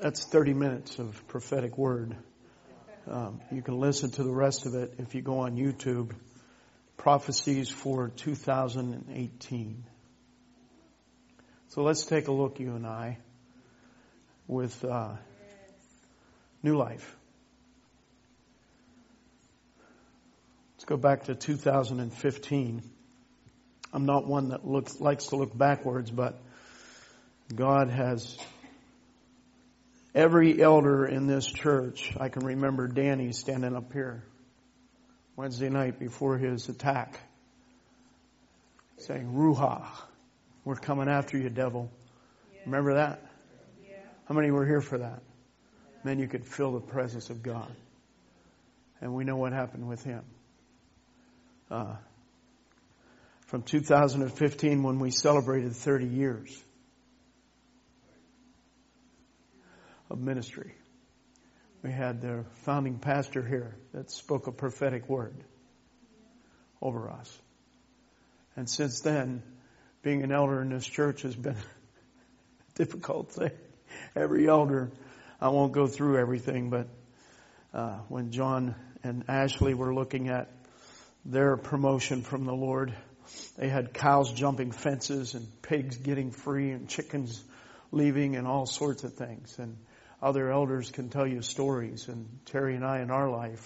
That's 30 minutes of prophetic word. You can listen to the rest of it if you go on YouTube. Prophecies for 2018. So let's take a look, you and I, with New Life. Let's go back to 2015. I'm not one that likes to look backwards, but God has every elder in this church. I can remember Danny standing up here Wednesday night before his attack, saying, "Ruha, we're coming after you, devil." Yeah. Remember that? Yeah. How many were here for that? Yeah. Then you could feel the presence of God. And we know what happened with him. From 2015, when we celebrated 30 years of ministry, we had the founding pastor here that spoke a prophetic word over us. And since then, being an elder in this church has been a difficult thing. Every elder, I won't go through everything, but when John and Ashley were looking at their promotion from the Lord, they had cows jumping fences and pigs getting free and chickens leaving and all sorts of things. And other elders can tell you stories, and Terry and I in our life,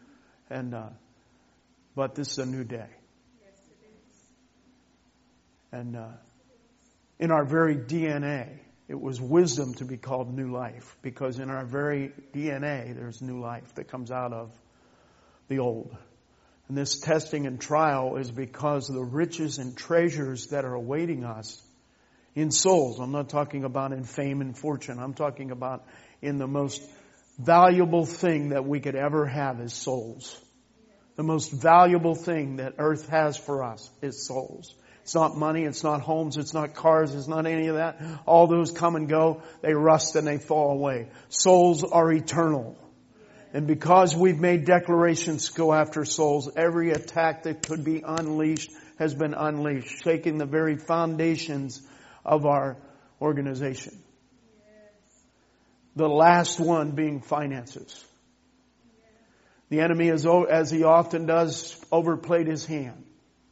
but this is a new day. Yes, it is. And in our very DNA, it was wisdom to be called New Life, because in our very DNA, there's new life that comes out of the old. And this testing and trial is because of the riches and treasures that are awaiting us in souls. I'm not talking about in fame and fortune. I'm talking about in the most valuable thing that we could ever have is souls. The most valuable thing that earth has for us is souls. It's not money, it's not homes, it's not cars, it's not any of that. All those come and go, they rust and they fall away. Souls are eternal. And because we've made declarations to go after souls, every attack that could be unleashed has been unleashed, shaking the very foundations of our organization. Yes. The last one being finances. Yes. The enemy, as he often does, overplayed his hand.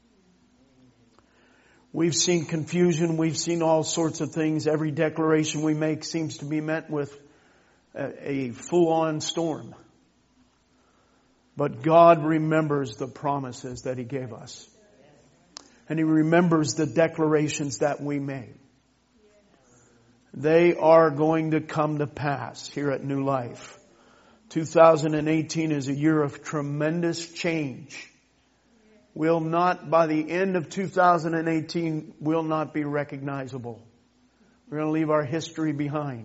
We've seen confusion. We've seen all sorts of things. Every declaration we make seems to be met with a full-on storm. But God remembers the promises that He gave us. And He remembers the declarations that we made. They are going to come to pass here at New Life. 2018 is a year of tremendous change. Will not, by the end of 2018, will not be recognizable. We're going to leave our history behind.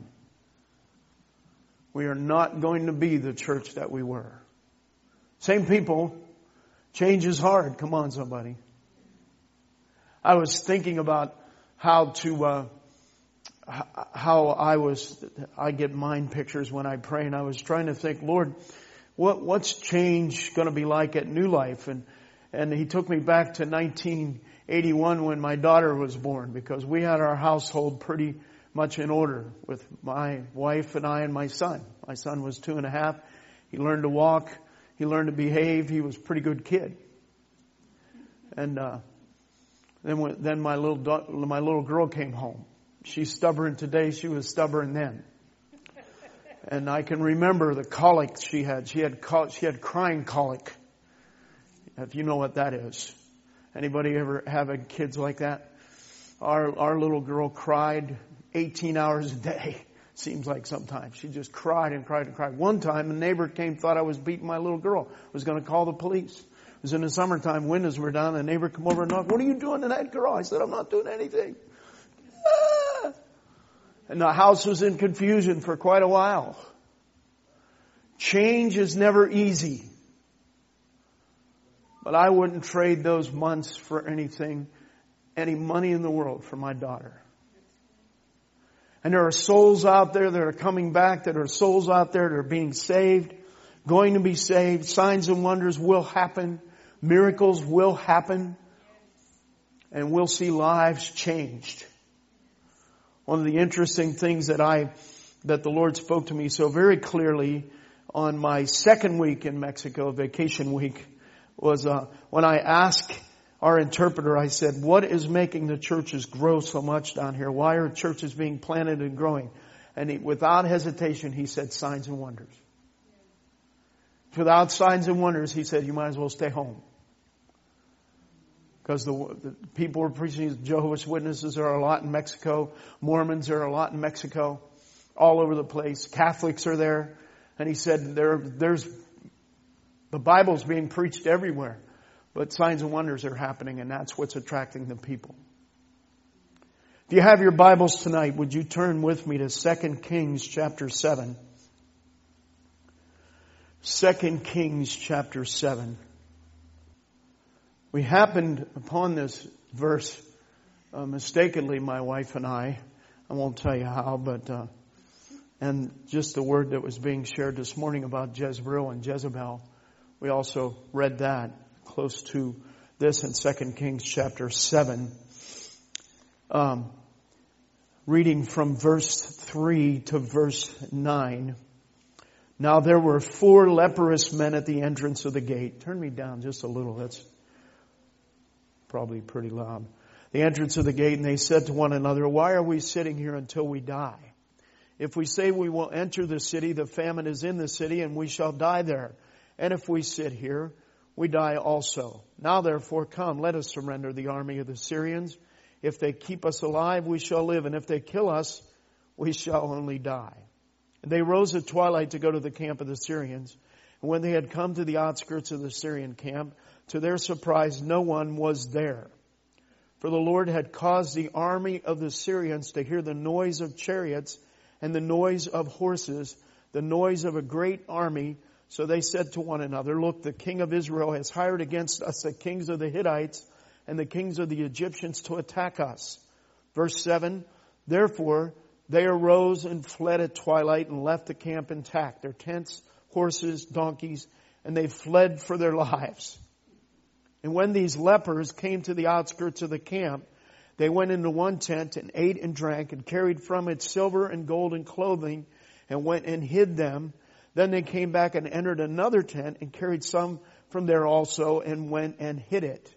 We are not going to be the church that we were. Same people. Change is hard. Come on, somebody. I was thinking about how I get mind pictures when I pray, and I was trying to think, Lord, what's change going to be like at New Life? And He took me back to 1981 when my daughter was born, because we had our household pretty much in order with my wife and I and my son. My son was 2.5. He learned to walk. He learned to behave. He was a pretty good kid. And then my little girl came home. She's stubborn today. She was stubborn then. And I can remember the colic she had. She had crying colic. If you know what that is. Anybody ever have kids like that? Our little girl cried 18 hours a day. Seems like sometimes. She just cried and cried and cried. One time, a neighbor came, thought I was beating my little girl. Was going to call the police. It was in the summertime. Windows were down. A neighbor come over and knocked. "What are you doing to that girl?" I said, "I'm not doing anything." Ah! And the house was in confusion for quite a while. Change is never easy. But I wouldn't trade those months for anything, any money in the world for my daughter. And there are souls out there that are coming back, that are souls out there that are being saved, going to be saved. Signs and wonders will happen. Miracles will happen. And we'll see lives changed. One of the interesting things that I that the Lord spoke to me so very clearly on my second week in Mexico, vacation week, was when I asked our interpreter, I said, what is making the churches grow so much down here? Why are churches being planted and growing? And without hesitation, he said, signs and wonders. Without signs and wonders, he said, you might as well stay home. Because the people are preaching, Jehovah's Witnesses, there are a lot in Mexico. Mormons, there are a lot in Mexico. All over the place. Catholics are there. And he said, there's the Bible's being preached everywhere. But signs and wonders are happening, and that's what's attracting the people. If you have your Bibles tonight, would you turn with me to 2 Kings chapter 7. 2 Kings chapter 7. We happened upon this verse mistakenly, my wife and I. I won't tell you how, but and just the word that was being shared this morning about Jezreel and Jezebel. We also read that close to this in 2 Kings chapter 7. Reading from verse 3 to verse 9. Now there were 4 leprous men at the entrance of the gate. Turn me down just a little. That's probably pretty loud. The entrance of the gate, and they said to one another, why are we sitting here until we die? If we say we will enter the city, the famine is in the city, and we shall die there. And if we sit here, we die also. Now therefore come, let us surrender the army of the Syrians. If they keep us alive, we shall live, and if they kill us, we shall only die. And they rose at twilight to go to the camp of the Syrians. And when they had come to the outskirts of the Syrian camp, to their surprise, no one was there. For the Lord had caused the army of the Syrians to hear the noise of chariots and the noise of horses, the noise of a great army. So they said to one another, look, the king of Israel has hired against us the kings of the Hittites and the kings of the Egyptians to attack us. Verse 7, therefore they arose and fled at twilight and left the camp intact, their tents, horses, donkeys, and they fled for their lives. And when these lepers came to the outskirts of the camp, they went into one tent and ate and drank and carried from it silver and gold and clothing and went and hid them. Then they came back and entered another tent and carried some from there also and went and hid it.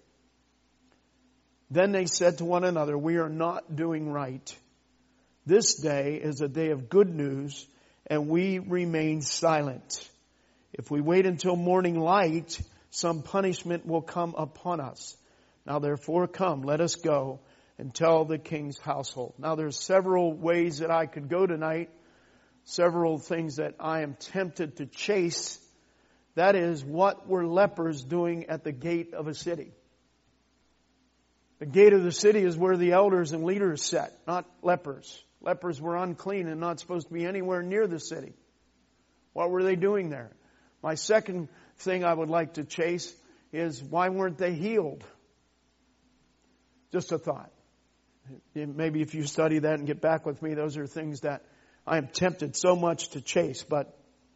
Then they said to one another, we are not doing right. This day is a day of good news, and we remain silent. If we wait until morning light, some punishment will come upon us. Now therefore come, let us go and tell the king's household. Now there's several ways that I could go tonight. Several things that I am tempted to chase. That is, what were lepers doing at the gate of a city? The gate of the city is where the elders and leaders sat, not lepers. Lepers were unclean and not supposed to be anywhere near the city. What were they doing there? My second thing I would like to chase is, why weren't they healed? Just a thought. Maybe if you study that and get back with me, those are things that I am tempted so much to chase. But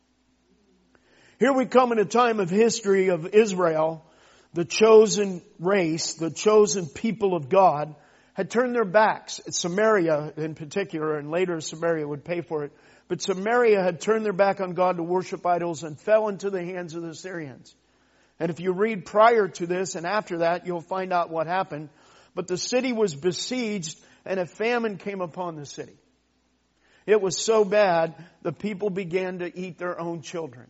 here we come in a time of history of Israel. The chosen race, the chosen people of God, had turned their backs. Samaria in particular, and later Samaria would pay for it. But Samaria had turned their back on God to worship idols and fell into the hands of the Syrians. And if you read prior to this and after that, you'll find out what happened. But the city was besieged and a famine came upon the city. It was so bad, the people began to eat their own children.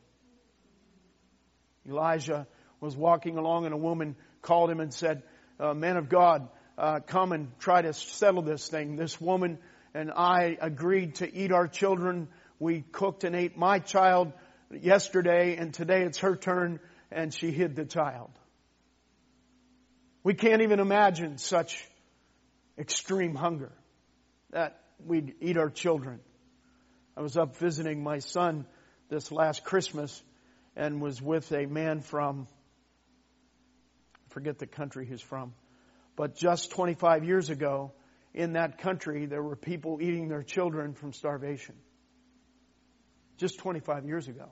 Elijah was walking along and a woman called him and said, man of God, come and try to settle this thing. This woman and I agreed to eat our children. We cooked and ate my child yesterday, and today it's her turn, and she hid the child. We can't even imagine such extreme hunger that we'd eat our children. I was up visiting my son this last Christmas and was with a man from, I forget the country he's from, but just 25 years ago, in that country, there were people eating their children from starvation. Just 25 years ago.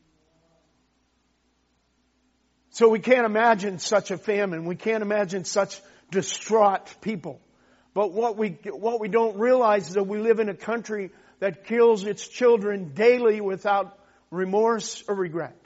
So we can't imagine such a famine. We can't imagine such distraught people. But what we don't realize is that we live in a country that kills its children daily without remorse or regret.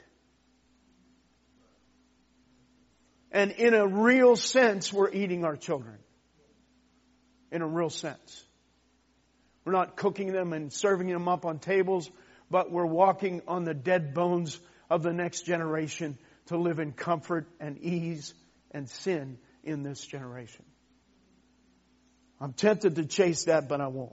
And in a real sense, we're eating our children. In a real sense. We're not cooking them and serving them up on tables, but we're walking on the dead bones of the next generation to live in comfort and ease and sin in this generation. I'm tempted to chase that, but I won't.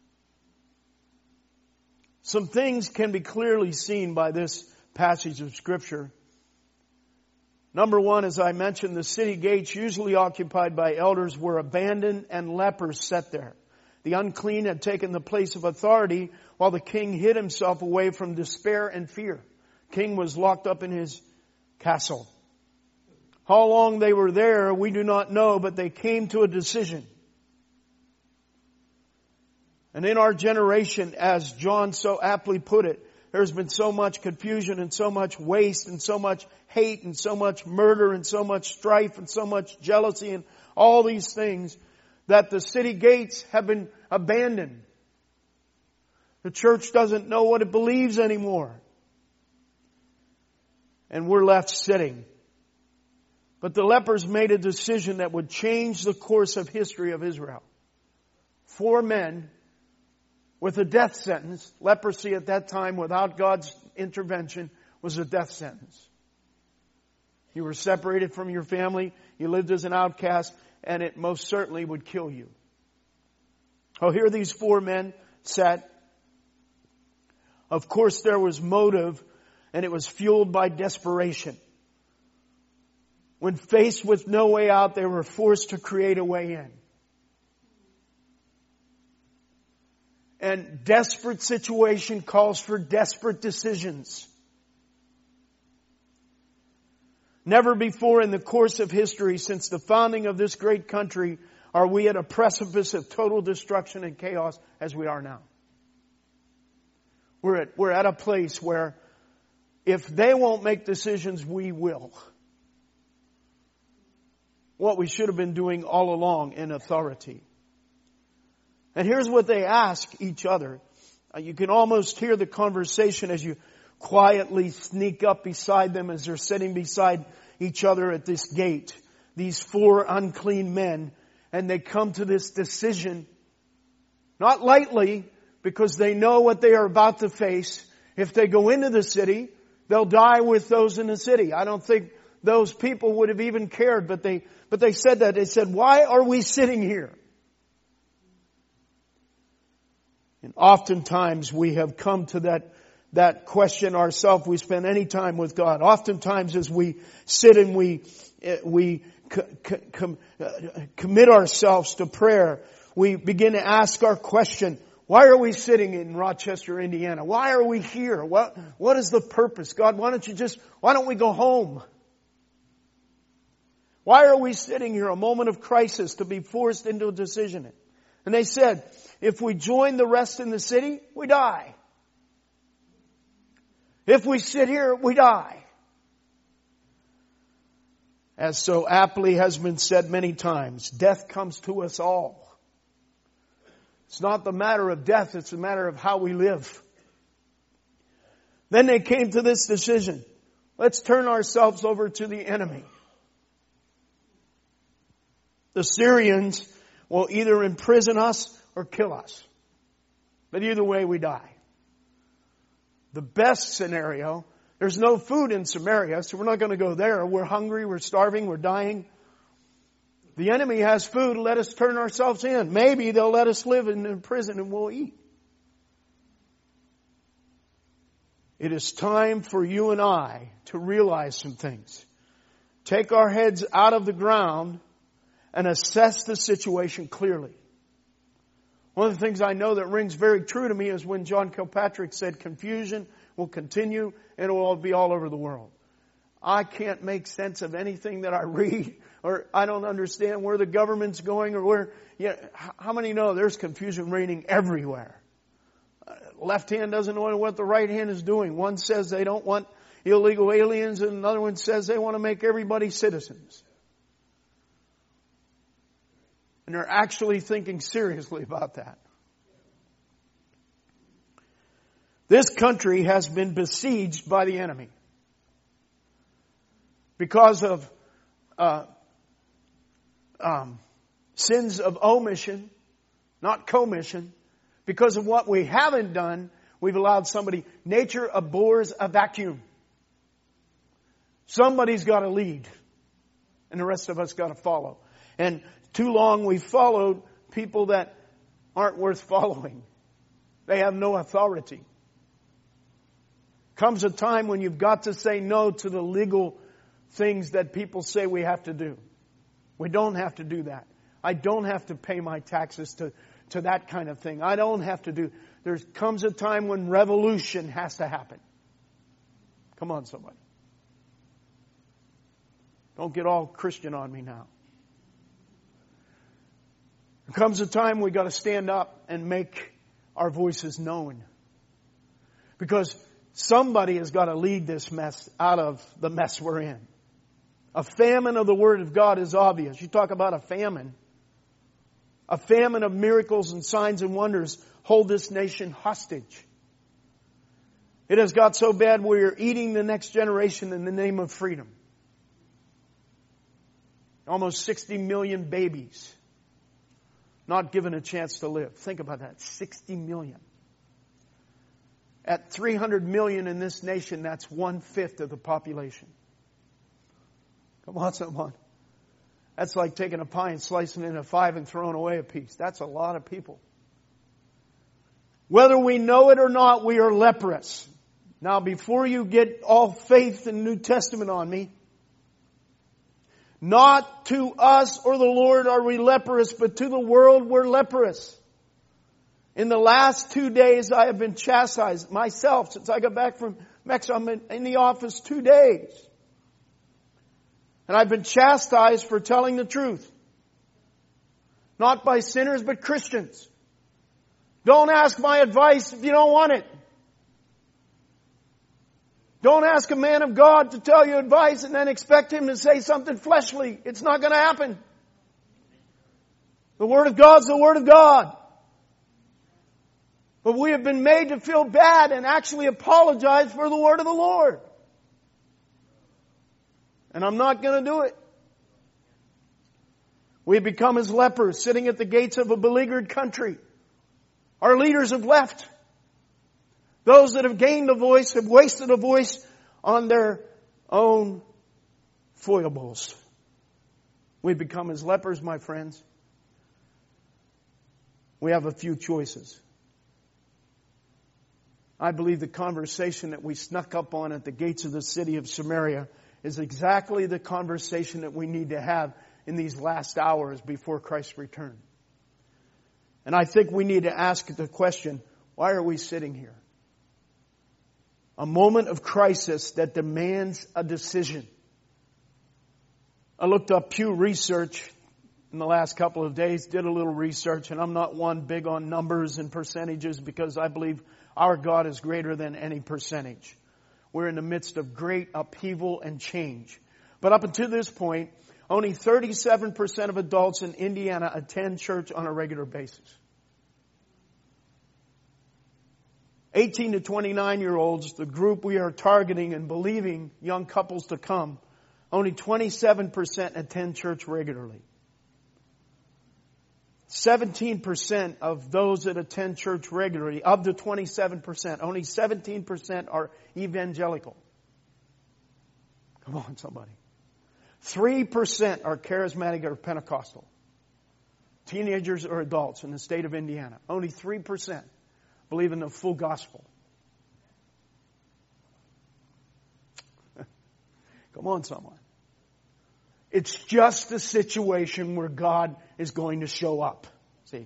Some things can be clearly seen by this passage of Scripture. Number one, as I mentioned, the city gates usually occupied by elders were abandoned and lepers sat there. The unclean had taken the place of authority while the king hid himself away from despair and fear. King was locked up in his castle. How long they were there, we do not know, but they came to a decision. And in our generation, as John so aptly put it, there's been so much confusion and so much waste and so much hate and so much murder and so much strife and so much jealousy and all these things that the city gates have been abandoned. The church doesn't know what it believes anymore. And we're left sitting. But the lepers made a decision that would change the course of history of Israel. 4 men with a death sentence. Leprosy at that time, without God's intervention, was a death sentence. You were separated from your family. You lived as an outcast, and it most certainly would kill you. Oh, here these 4 men sat. Of course, there was motive, and it was fueled by desperation. When faced with no way out, they were forced to create a way in. And desperate situation calls for desperate decisions. Never before in the course of history since the founding of this great country are we at a precipice of total destruction and chaos as we are now. We're at a place where if they won't make decisions, we will. What we should have been doing all along in authority. And here's what they ask each other. You can almost hear the conversation as you quietly sneak up beside them as they're sitting beside each other at this gate. These 4 unclean men. And they come to this decision, not lightly, because they know what they are about to face. If they go into the city, they'll die with those in the city. I don't think those people would have even cared, but they said that. They said, why are we sitting here? And oftentimes we have come to that question ourselves. We spend any time with God. Oftentimes as we sit and we commit ourselves to prayer, we begin to ask our question, why are we sitting in Rochester, Indiana? Why are we here? What is the purpose? God, why don't we go home? Why are we sitting here, a moment of crisis, to be forced into a decision? And they said, if we join the rest in the city, we die. If we sit here, we die. As so aptly has been said many times, death comes to us all. It's not the matter of death, it's a matter of how we live. Then they came to this decision. Let's turn ourselves over to the enemy. The Syrians will either imprison us or kill us. But either way, we die. The best scenario, there's no food in Samaria, so we're not going to go there. We're hungry, we're starving, we're dying. The enemy has food, let us turn ourselves in. Maybe they'll let us live in prison and we'll eat. It is time for you and I to realize some things. Take our heads out of the ground and assess the situation clearly. One of the things I know that rings very true to me is when John Kilpatrick said confusion will continue and it will be all over the world. I can't make sense of anything that I read, or I don't understand where the government's going, or where. How many know there's confusion reigning everywhere? Left hand doesn't know what the right hand is doing. One says they don't want illegal aliens, and another one says they want to make everybody citizens. And they're actually thinking seriously about that. This country has been besieged by the enemy because of sins of omission, not commission. Because of what we haven't done, we've allowed somebody. Nature abhors a vacuum. Somebody's got to lead, and the rest of us got to follow. And too long we've followed people that aren't worth following. They have no authority. Comes a time when you've got to say no to the legal things that people say we have to do. We don't have to do that. I don't have to pay my taxes to that kind of thing. I don't have to do. There comes a time when revolution has to happen. Come on, somebody. Don't get all Christian on me now. There comes a time we got to stand up and make our voices known. Because somebody has got to lead this mess out of the mess we're in. A famine of the Word of God is obvious. You talk about a famine. A famine of miracles and signs and wonders hold this nation hostage. It has got so bad we're eating the next generation in the name of freedom. Almost 60 million babies not given a chance to live. Think about that. 60 million. At 300 million in this nation, that's 1/5 of the population. Come on, someone. That's like taking a pie and slicing it into 5 and throwing away a piece. That's a lot of people. Whether we know it or not, we are leprous. Now, before you get all faith in the New Testament on me, not to us or the Lord are we leprous, but to the world we're leprous. In the last 2 days, I have been chastised myself since I got back from Mexico. I'm in the office 2 days. And I've been chastised for telling the truth. Not by sinners, but Christians. Don't ask my advice if you don't want it. Don't ask a man of God to tell you advice and then expect him to say something fleshly. It's not going to happen. The Word of God's the Word of God. But we have been made to feel bad and actually apologize for the Word of the Lord. And I'm not going to do it. We have become as lepers sitting at the gates of a beleaguered country. Our leaders have left. Those that have gained a voice have wasted a voice on their own foibles. We've become as lepers, my friends. We have a few choices. I believe the conversation that we snuck up on at the gates of the city of Samaria is exactly the conversation that we need to have in these last hours before Christ's return. And I think we need to ask the question, why are we sitting here? A moment of crisis that demands a decision. I looked up Pew Research in the last couple of days, did a little research, and I'm not one big on numbers and percentages because I believe our God is greater than any percentage. We're in the midst of great upheaval and change. But up until this point, only 37% of adults in Indiana attend church on a regular basis. 18 to 29-year-olds, the group we are targeting and believing young couples to come, only 27% attend church regularly. 17% of those that attend church regularly, of the 27%, only 17% are evangelical. Come on, somebody. 3% are charismatic or Pentecostal. Teenagers or adults in the state of Indiana. Only 3% believe in the full gospel. Come on, someone. It's just a situation where God is going to show up. See?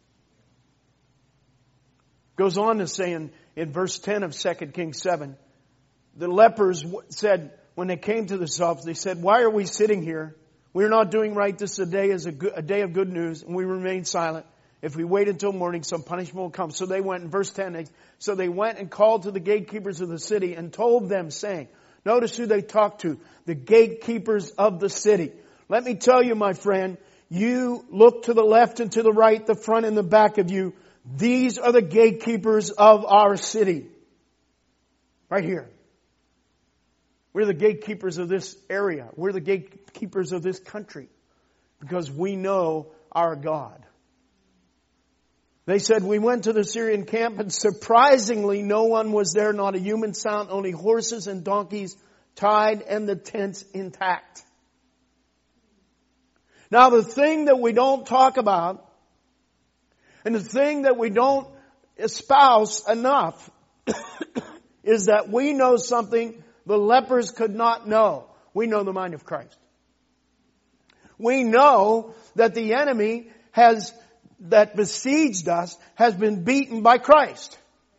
Goes on to say in verse 10 of 2 Kings 7, the lepers said, when they came to themselves, they said, why are we sitting here? We're not doing right. This day is a day of good news, and we remain silent. If we wait until morning, some punishment will come. So they went, in verse 10, so they went and called to the gatekeepers of the city and told them, saying, notice who they talked to, the gatekeepers of the city. Let me tell you, my friend, you look to the left and to the right, the front and the back of you. These are the gatekeepers of our city. Right here. We're the gatekeepers of this area. We're the gatekeepers of this country. Because we know our God. They said, we went to the Syrian camp and surprisingly no one was there, not a human sound, only horses and donkeys tied and the tents intact. Now the thing that we don't talk about and the thing that we don't espouse enough is that we know something the lepers could not know. We know the mind of Christ. We know that the enemy that besieged us has been beaten by Christ.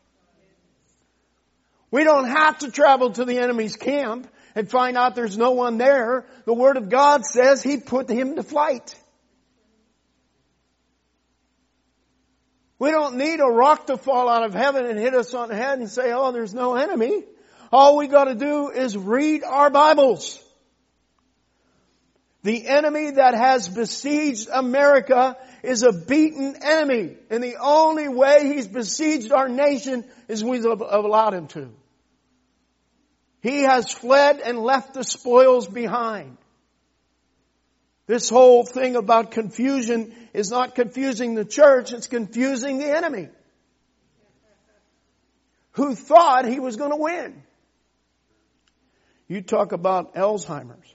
We don't have to travel to the enemy's camp and find out there's no one there. The Word of God says He put him to flight. We don't need a rock to fall out of heaven and hit us on the head and say, oh, there's no enemy. All we got to do is read our Bibles. The enemy that has besieged America is a beaten enemy. And the only way he's besieged our nation is we've allowed him to. He has fled and left the spoils behind. This whole thing about confusion is not confusing the church, it's confusing the enemy. Who thought he was going to win. You talk about Alzheimer's.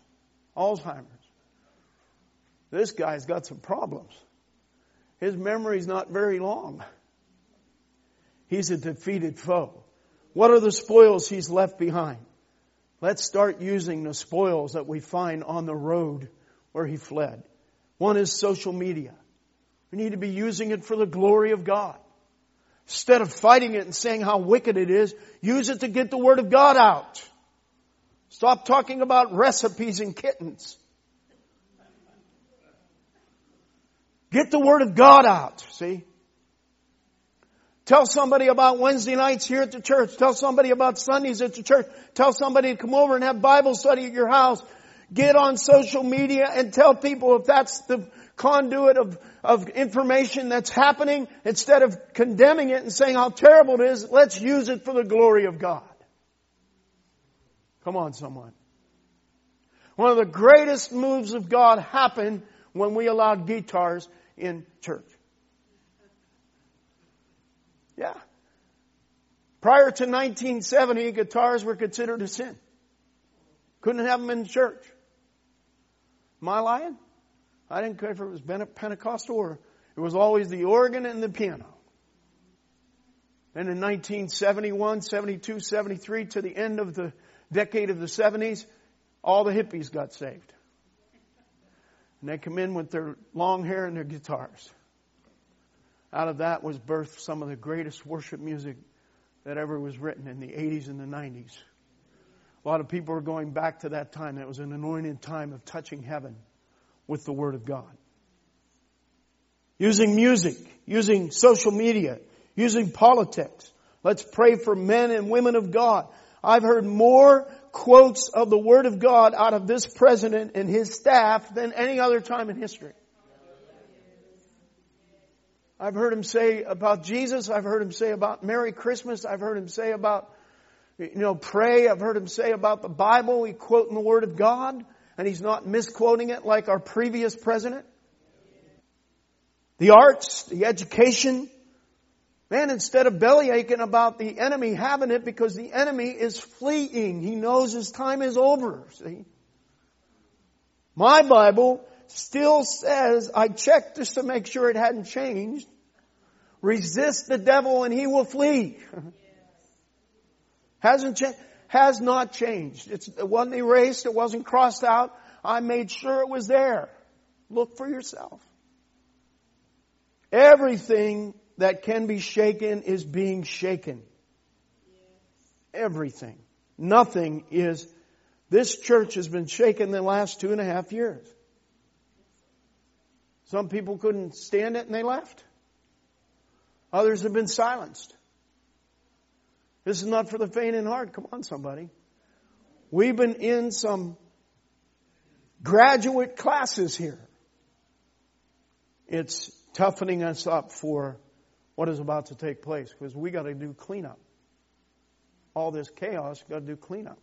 This guy's got some problems. His memory's not very long. He's a defeated foe. What are the spoils he's left behind? Let's start using the spoils that we find on the road where he fled. One is social media. We need to be using it for the glory of God. Instead of fighting it and saying how wicked it is, use it to get the Word of God out. Stop talking about recipes and kittens. Get the Word of God out, see? Tell somebody about Wednesday nights here at the church. Tell somebody about Sundays at the church. Tell somebody to come over and have Bible study at your house. Get on social media and tell people if that's the conduit of information that's happening, instead of condemning it and saying how terrible it is, let's use it for the glory of God. Come on, someone. One of the greatest moves of God happened when we allowed guitars in church. Yeah. Prior to 1970, guitars were considered a sin. Couldn't have them in church. Am I lying? I didn't care if it was Pentecostal or it was always the organ and the piano. And in 1971, 72, 73, to the end of the decade of the 70s, all the hippies got saved. And they come in with their long hair and their guitars. Out of that was birthed some of the greatest worship music that ever was written in the 80s and the 90s. A lot of people are going back to that time. That was an anointed time of touching heaven with the Word of God. Using music, using social media, using politics. Let's pray for men and women of God. I've heard more quotes of the Word of God out of this president and his staff than any other time in history. I've heard him say about Jesus. I've heard him say about Merry Christmas. I've heard him say about, pray. I've heard him say about the Bible. He's quoting the Word of God, and he's not misquoting it like our previous president. The arts, the education. Man, instead of bellyaching about the enemy having it, because the enemy is fleeing. He knows his time is over. See? My Bible still says, I checked just to make sure it hadn't changed, resist the devil and he will flee. Hasn't changed. Has not changed. It wasn't erased. It wasn't crossed out. I made sure it was there. Look for yourself. Everything that can be shaken is being shaken. Everything. Nothing is. This church has been shaken the last 2.5 years. Some people couldn't stand it and they left. Others have been silenced. This is not for the faint in heart. Come on, somebody. We've been in some graduate classes here. It's toughening us up for what is about to take place, because we got to do cleanup. all this chaos, we've got to do cleanup.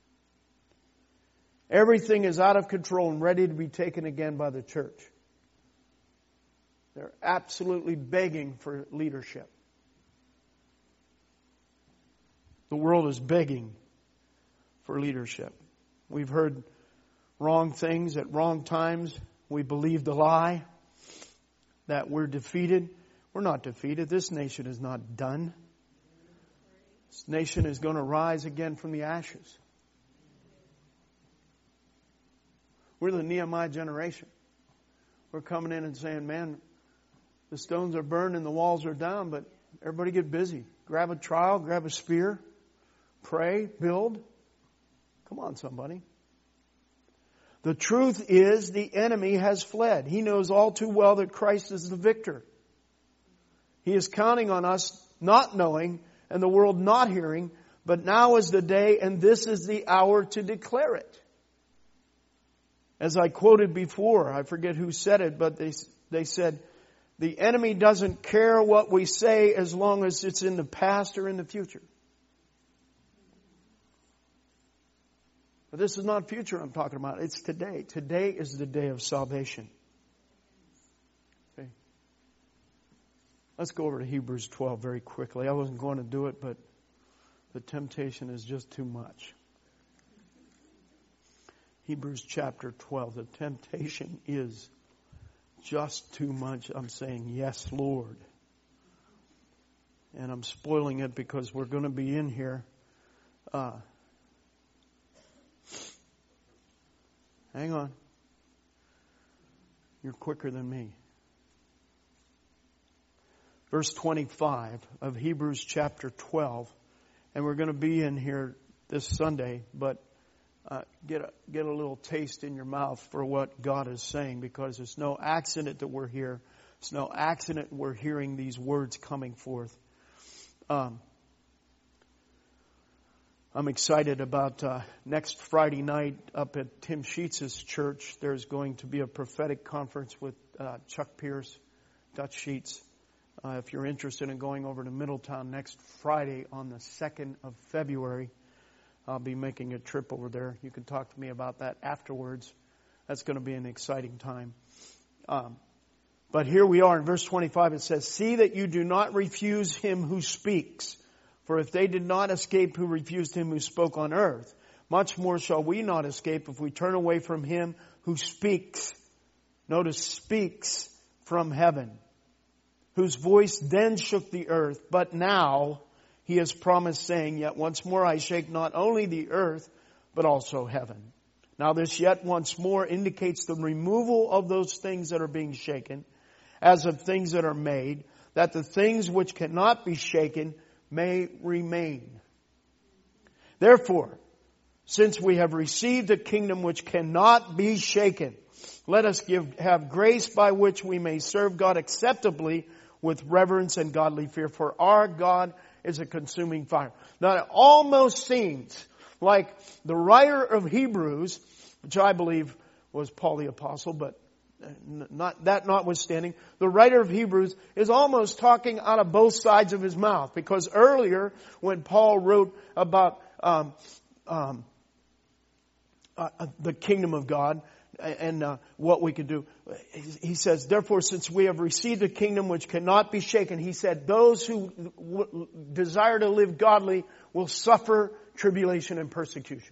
Everything is out of control and ready to be taken again by the church. They're absolutely begging for leadership. The world is begging for leadership. We've heard wrong things at wrong times. We believe the lie that we're defeated. We're not defeated. This nation is not done. This nation is going to rise again from the ashes. We're the Nehemiah generation. We're coming in and saying, man, the stones are burned and the walls are down, but everybody get busy. Grab a trowel, grab a spear, pray, build. Come on, somebody. The truth is the enemy has fled. He knows all too well that Christ is the victor. He is counting on us not knowing and the world not hearing, but now is the day and this is the hour to declare it. As I quoted before, I forget who said it, but they said, the enemy doesn't care what we say as long as it's in the past or in the future. But this is not future I'm talking about. It's today. Today is the day of salvation. Okay. Let's go over to Hebrews 12 very quickly. I wasn't going to do it, but the temptation is just too much. Hebrews chapter 12. The temptation is just too much. I'm saying, yes, Lord. And I'm spoiling it because we're going to be in here. Hang on. You're quicker than me. Verse 25 of Hebrews chapter 12. And we're going to be in here this Sunday, but get a little taste in your mouth for what God is saying, because it's no accident that we're here. It's no accident we're hearing these words coming forth. I'm excited about next Friday night up at Tim Sheets' church. There's going to be a prophetic conference with Chuck Pierce, Dutch Sheets. If you're interested in going over to Middletown next Friday on the 2nd of February, I'll be making a trip over there. You can talk to me about that afterwards. That's going to be an exciting time. But here we are in verse 25. It says, see that you do not refuse him who speaks. For if they did not escape who refused him who spoke on earth, much more shall we not escape if we turn away from him who speaks. Notice, speaks from heaven, whose voice then shook the earth, but now he has promised, saying, yet once more I shake not only the earth, but also heaven. Now this yet once more indicates the removal of those things that are being shaken, as of things that are made, that the things which cannot be shaken may remain. Therefore, since we have received a kingdom which cannot be shaken, let us have grace by which we may serve God acceptably with reverence and godly fear. For our God is a consuming fire. Now it almost seems like the writer of Hebrews, which I believe was Paul the Apostle, but notwithstanding, the writer of Hebrews is almost talking out of both sides of his mouth. Because earlier, when Paul wrote about the kingdom of God and what we could do, he says, therefore, since we have received a kingdom which cannot be shaken, he said, those who desire to live godly will suffer tribulation and persecution.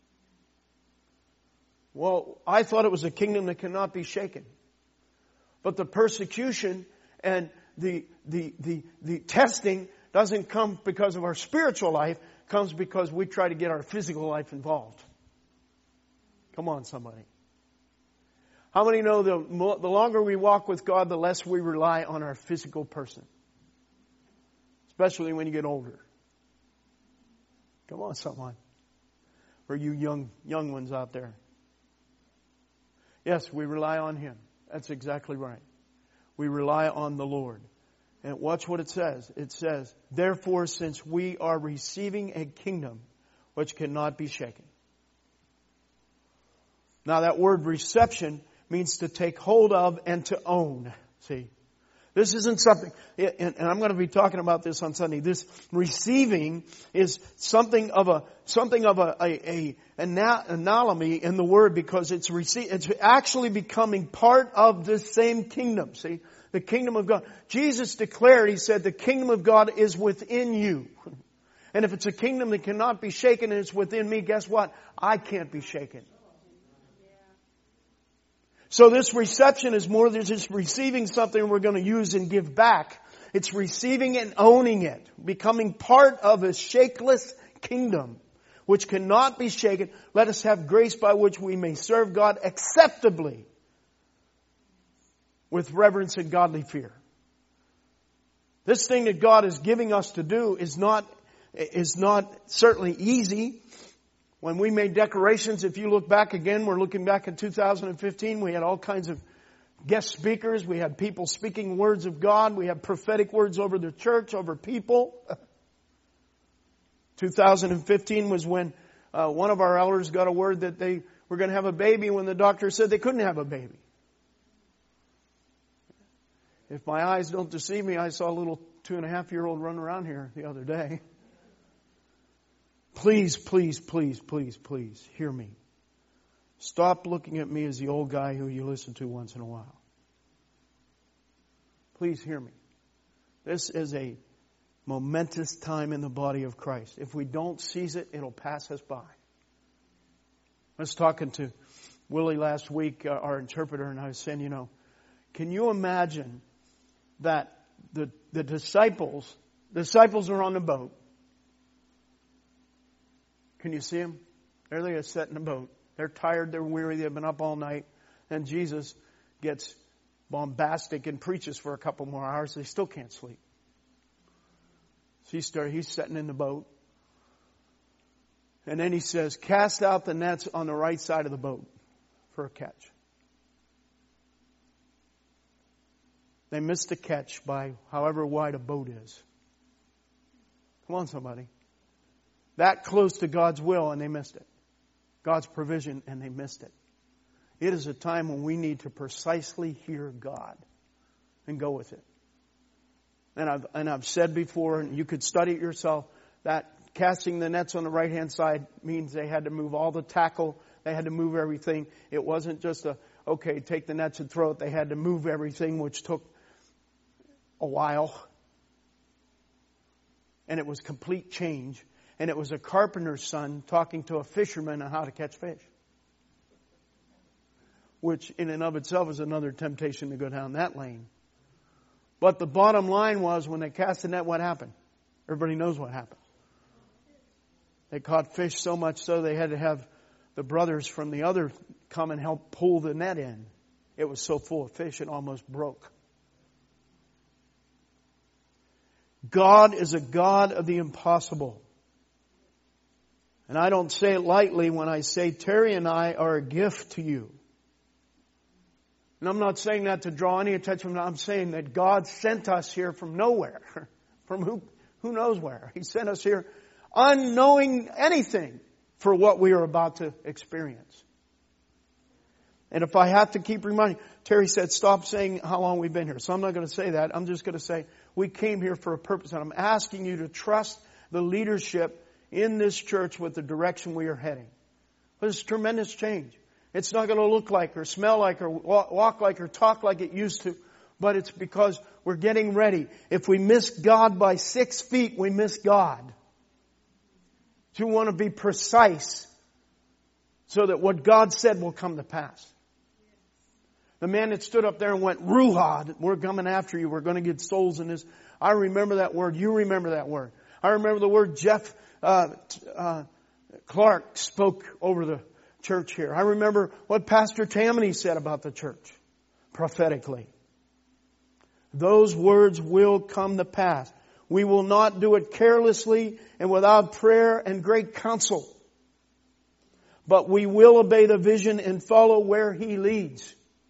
Well, I thought it was a kingdom that cannot be shaken. But the persecution and the testing doesn't come because of our spiritual life. It comes because we try to get our physical life involved. Come on, somebody. How many know the longer we walk with God, the less we rely on our physical person? Especially when you get older. Come on, someone. For you young ones out there. Yes, we rely on Him. That's exactly right. We rely on the Lord. And watch what it says. It says, therefore, since we are receiving a kingdom which cannot be shaken. Now that word reception means to take hold of and to own. See? This isn't something, and I'm going to be talking about this on Sunday. This receiving is something of an anomaly in the word, because it's actually becoming part of the same kingdom. See, the kingdom of God. Jesus declared, He said, the kingdom of God is within you. And if it's a kingdom that cannot be shaken and it's within me, guess what? I can't be shaken. So this reception is more than just receiving something we're going to use and give back. It's receiving and owning it, becoming part of a shakeless kingdom, which cannot be shaken. Let us have grace by which we may serve God acceptably, with reverence and godly fear. This thing that God is giving us to do is not certainly easy. When we made decorations, if you look back again, we're looking back at 2015, we had all kinds of guest speakers. We had people speaking words of God. We had prophetic words over the church, over people. 2015 was when one of our elders got a word that they were going to have a baby when the doctor said they couldn't have a baby. If my eyes don't deceive me, I saw a little 2.5-year-old run around here the other day. Please, please, please, please, please, hear me. Stop looking at me as the old guy who you listen to once in a while. Please hear me. This is a momentous time in the body of Christ. If we don't seize it, it'll pass us by. I was talking to Willie last week, our interpreter, and I was saying, can you imagine that the disciples are on the boat. Can you see them? There they are, sitting in the boat. They're tired, they're weary, they've been up all night. And Jesus gets bombastic and preaches for a couple more hours. They still can't sleep. So he's sitting in the boat. And then he says, cast out the nets on the right side of the boat for a catch. They missed the catch by however wide a boat is. Come on, somebody. That close to God's will, and they missed it. God's provision, and they missed it. It is a time when we need to precisely hear God and go with it. And I've said before, and you could study it yourself, that casting the nets on the right-hand side means they had to move all the tackle. They had to move everything. It wasn't just take the nets and throw it. They had to move everything, which took a while. And it was complete change. And it was a carpenter's son talking to a fisherman on how to catch fish. Which in and of itself is another temptation to go down that lane. But the bottom line was, when they cast the net, what happened? Everybody knows what happened. They caught fish so much so they had to have the brothers from the other come and help pull the net in. It was so full of fish it almost broke. God is a God of the impossible. And I don't say it lightly when I say Terry and I are a gift to you. And I'm not saying that to draw any attention from that. I'm saying that God sent us here from nowhere. From who knows where. He sent us here unknowing anything for what we are about to experience. And if I have to keep reminding, Terry said, stop saying how long we've been here. So I'm not going to say that. I'm just going to say we came here for a purpose. And I'm asking you to trust the leadership in this church with the direction we are heading. There's tremendous change. It's not going to look like or smell like or walk like or talk like it used to. But it's because we're getting ready. If we miss God by 6 feet, we miss God. You want to be precise so that what God said will come to pass. The man that stood up there and went, Ruah, we're coming after you. We're going to get souls in this. I remember that word. You remember that word. I remember the word Jeff Clark spoke over the church here. I remember what Pastor Tammany said about the church prophetically. Those words will come to pass. We will not do it carelessly and without prayer and great counsel. But we will obey the vision and follow where He leads.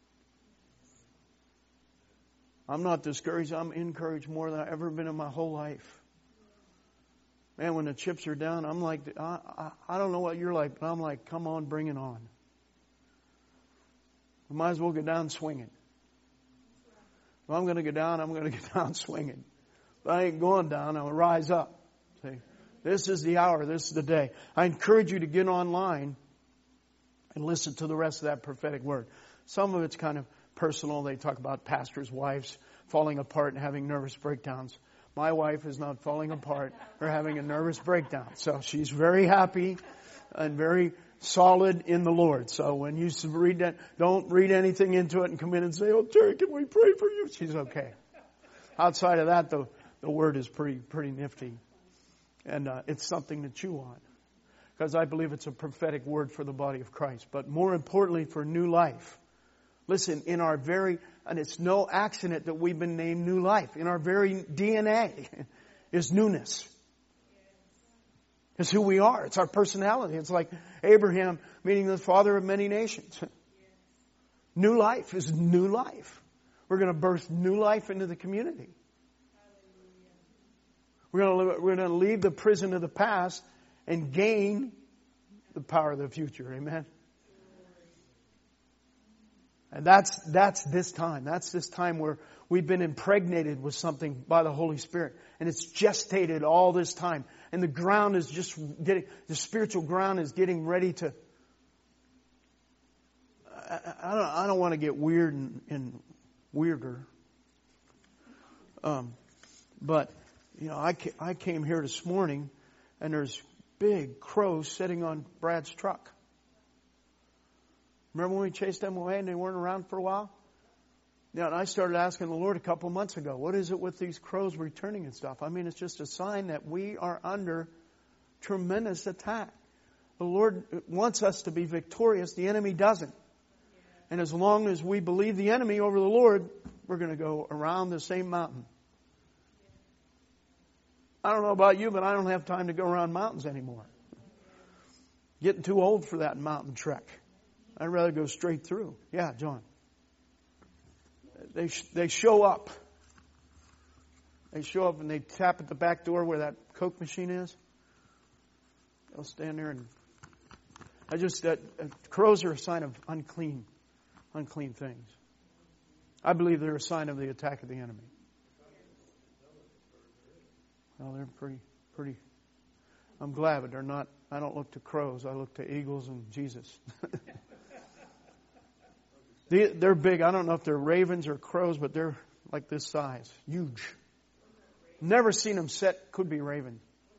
I'm not discouraged. I'm encouraged more than I've ever been in my whole life. Man, when the chips are down, I'm like, I don't know what you're like, but I'm like, come on, bring it on. We might as well go down swinging. If I'm going to get down, I'm going to get down swinging. But I ain't going down. I'll rise up. See, this is the hour. This is the day. I encourage you to get online and listen to the rest of that prophetic word. Some of it's kind of personal. They talk about pastors' wives falling apart and having nervous breakdowns. My wife is not falling apart or having a nervous breakdown. So she's very happy and very solid in the Lord. So when you read that, don't read anything into it and come in and say, "Oh, Terry, can we pray for you?" She's okay. Outside of that, the word is pretty nifty. And it's something to chew on. Because I believe it's a prophetic word for the body of Christ. But more importantly, for new life. Listen, and it's no accident that we've been named New Life. In our very DNA is newness. It's who we are. It's our personality. It's like Abraham meeting the father of many nations. New life is new life. We're going to birth new life into the community. We're going to leave the prison of the past and gain the power of the future. Amen. And that's this time. That's this time where we've been impregnated with something by the Holy Spirit. And it's gestated all this time. And the ground is the spiritual ground is getting ready to, I don't want to get weird and weirder. But, I came here this morning and there's big crows sitting on Brad's truck. Remember when we chased them away and they weren't around for a while? Yeah, and I started asking the Lord a couple of months ago, what is it with these crows returning and stuff? I mean, it's just a sign that we are under tremendous attack. The Lord wants us to be victorious. The enemy doesn't. And as long as we believe the enemy over the Lord, we're going to go around the same mountain. I don't know about you, but I don't have time to go around mountains anymore. Getting too old for that mountain trek. I'd rather go straight through. Yeah, John. They show up. They show up and they tap at the back door where that Coke machine is. They'll stand there and crows are a sign of unclean things. I believe they're a sign of the attack of the enemy. Well, they're pretty. I'm glad, but they're not. I don't look to crows. I look to eagles and Jesus. They're big. I don't know if they're ravens or crows, but they're like this size. Huge. Never seen them set. Could be ravens.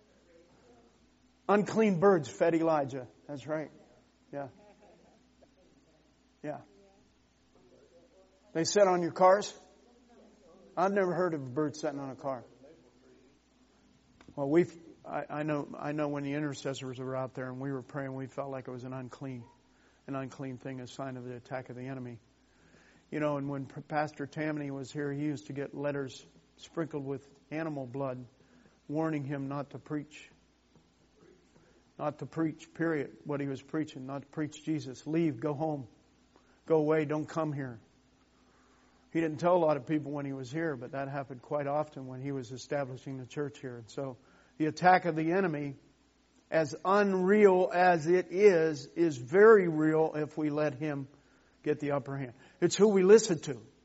Unclean birds fed Elijah. That's right. Yeah. Yeah. They set on your cars? I've never heard of a bird setting on a car. Well, I know when the intercessors were out there and we were praying, we felt like it was an unclean thing, a sign of the attack of the enemy. And when Pastor Tammany was here, he used to get letters sprinkled with animal blood warning him not to preach. Not to preach, period, what he was preaching. Not to preach Jesus. Leave, go home. Go away, don't come here. He didn't tell a lot of people when he was here, but that happened quite often when he was establishing the church here. And so the attack of the enemy, as unreal as it is very real if we let him get the upper hand. It's who we listen to.